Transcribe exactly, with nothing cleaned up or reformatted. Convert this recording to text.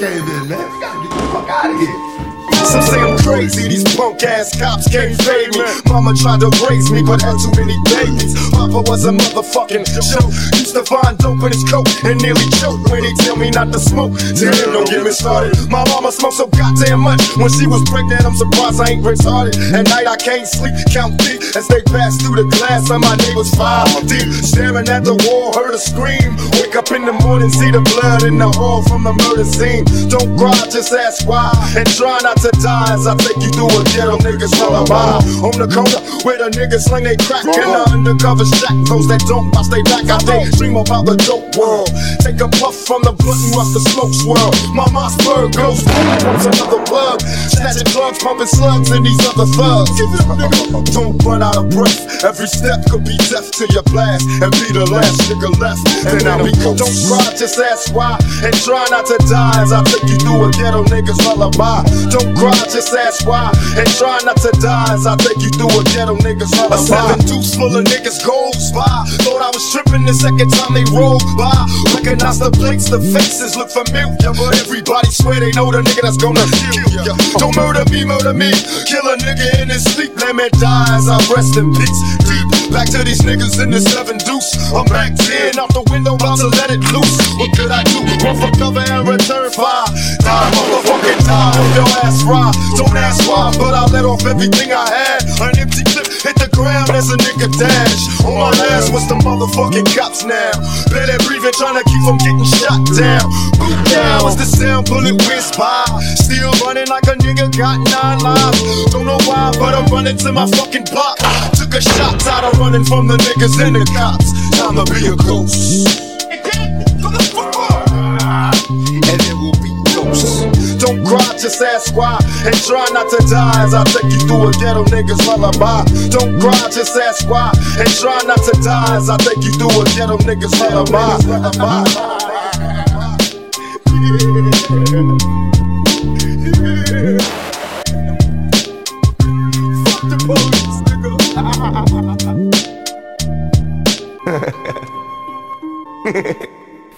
came in, man. We gotta get the fuck out of here. Some say I'm crazy, these punk ass cops can't fade me. Mama tried to raise me, but had too many babies. Papa was a motherfucking joke. Used to find dope in his coat and nearly choke when he tell me not to smoke. Damn, don't get me started. My mama smoked so goddamn much when she was pregnant. I'm surprised I ain't retarded. At night I can't sleep, count deep as they pass through the glass of my neighbor's five deep. Staring at the wall, heard a scream. Wake up in the morning, see the blood in the hall from the murder scene. Don't cry, just ask why, and try not to die as I take you through a ghetto niggas lullaby. On the corner where the niggas sling they crack in the undercover shack. Those that don't watch they back, I daydream about the dope world. Take a puff from the blunt and watch the smoke swirl. My Mossberg goes pumps another plug. Snatching plugs, pumping slugs and these other thugs. Don't run out of breath. Every step could be death to your blast and be the last nigga left. And then I'll be ghost. Don't cry, just ask why, and try not to die as I take you through a ghetto niggas lullaby. Don't cry, just ask why, and try not to die as I take you through a ghetto niggas lullaby. A seven deuce full of niggas goes by. Thought I was tripping the second time they rolled by. Recognize the plates, the faces look familiar, but everybody swear they know the nigga that's gonna kill ya. Don't murder me, murder me. Kill a nigga in his sleep, let me die as I rest in peace. Deep back to these niggas in the seven deuce. I'm back ten out the window, about to let it loose. What could I do? Run for cover and return fire. Die, motherfucking die. Hope your ass fry. Don't ask why, but I let off everything I had. An empty clip hit the ground as a nigga dash. On my ass was the motherfucking cops now. Barely breathing, trying to keep from getting shot down. Boot down as the sound bullet whiz by. Still running like a nigga got nine lives. Don't know why, but I'm running to my fucking block. Took a shot out of running from the niggas and the cops. Time to be a ghost. And there will be ghosts. Don't cry, just ask why, and try not to die as I take you through a ghetto niggas lullaby. Don't cry, just ask why, and try not to die as I take you through a ghetto niggas lullaby. Fuck the police, nigga.